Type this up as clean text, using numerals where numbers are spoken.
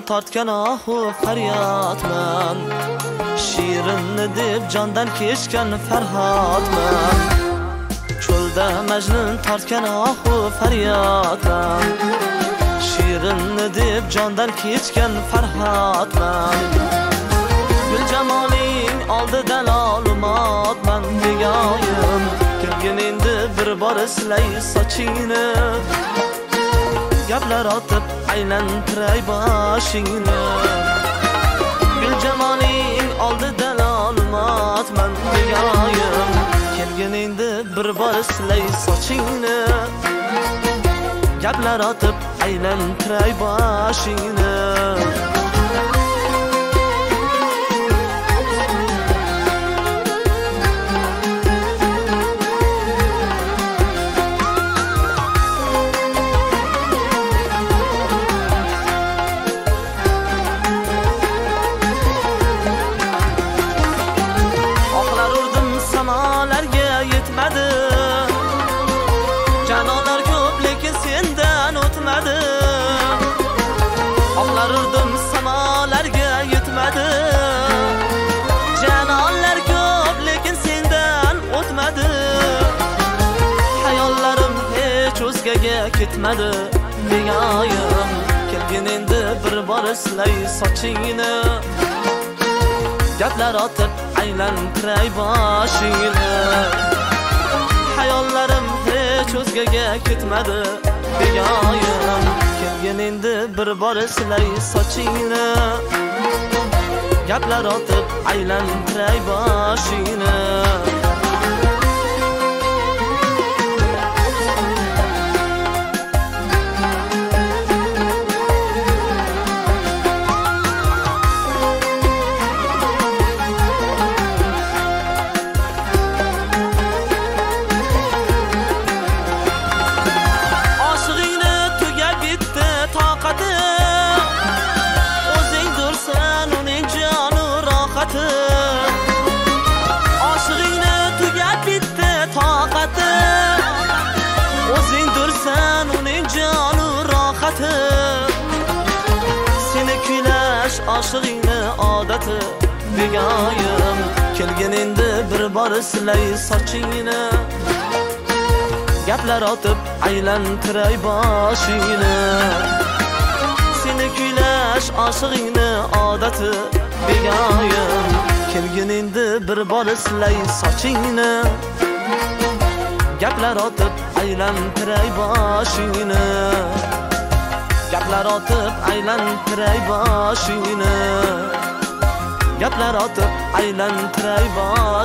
tortgan ohu faryodman, shirinni deb jondan kechgan farhodman. Cho'lda majnun tortgan ohu faryodman, shirinni deb jondan kechgan farhodman. Gul jamoling oldida lolumotman degoyim, kelgin endi bir bor silay sochingni, gaplar otib aylantiray boshingni. Gul jamoling oldida lolumotman degoyim, kelgin endi bir bor silay sochingni, gaplar otib aylantiray boshingni. Canolar ko'p lekin sendan o'tmadi. Oqlar urdim samolarga yetmadi. Canolar ko'p lekin sendan o'tmadi. Hayollarim hech o'zgaga ketmadi. Degoyim, kelgin endi bir bor silay sochingni, gaplar otib aylantiray boshingni. Hayollarim hech o'zgaga ketmadi. Degoyim, kelgin endi bir bor silay sochingni, gaplar otib aylantiray boshingni. Oshig'ingni tugab bitdi toqati, o'zing dursan uning joni rohati. Seni kuylash oshig'ingni odati. Degoyim, kelgin endi bir bor silay sochingni, gaplar otib aylantiray boshingni. Seni kuylash oshig'ingni odati. Degoyim, kelgin endi bir bor silay sochingni, gaplar otib aylantiray boshingni, gaplar otib aylantiray boshingni, gaplar otib aylantiray boshingni.